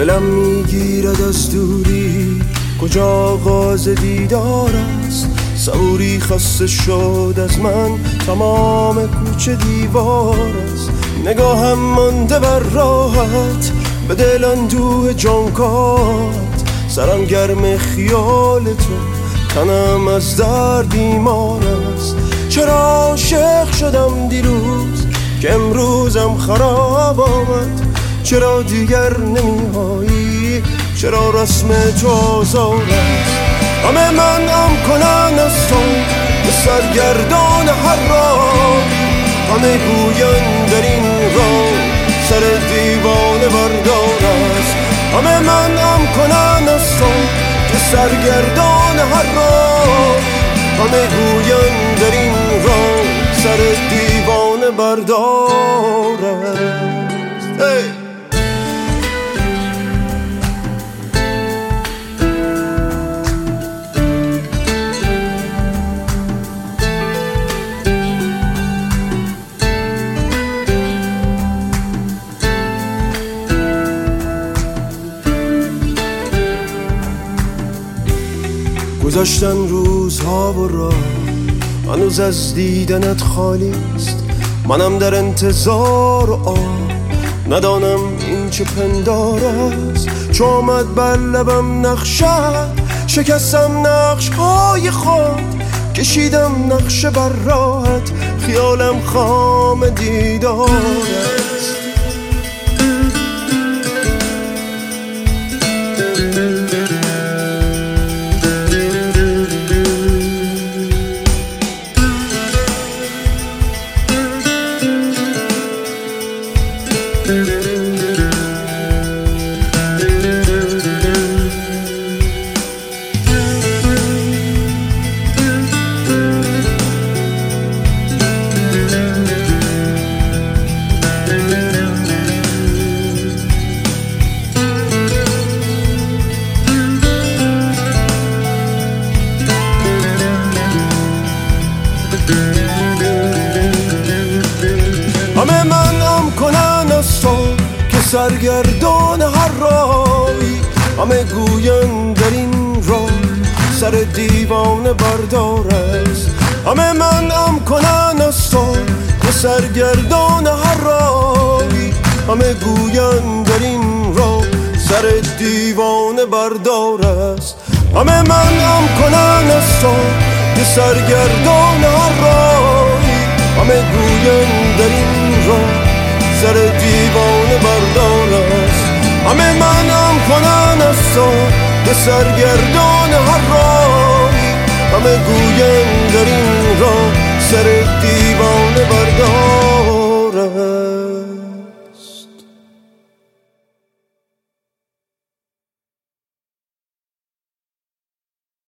دلم میگیرد از دوری کجا آغاز دیدار است. صبوری خسته شد از من تمام کوچه دیوار است. نگاهم مانده بر راحت به دل اندوه جانکات. سرم گرم خیال تو تنم از درد بیمار است. چرا عاشق شدم دیروز که امروزم خراب آمد. چرا دیگر نمی‌آیی چرا رسم تو آزار است. همه منعم کنن از تو به سرگردان هر راه. همه گوین در این راه سر دیوانه بردار است. همه منعم کنن از تو که سرگردان هر راه. همه گوین در این راه سر دیوانه بردار است. hey! گذشتن روزها و راه هنوز از دیدنت خالی است. منم در انتظار و ندانم این چه پندار است. چو آمد بر لبم نقشت شکستم نقش‌های خود. کشیدم نقشه بر راحت خیالم خام دیدار است. همه منعم کنن از تو که سرگردان هر راهی. همه گوین در این راه سر دیوانه بردار است. همه منعم کنن از تو که سرگردان هر راهی. همه گوین در این راه سر دیوانه بردار است. همه منعم کنن از تو که سرگردان هر راهی. همه گوین در این راه سر دیوانه بردار است. همه منعم کنن از تو که سرگردان هر راهی. همه گوین در این راه سر دیوانه بردار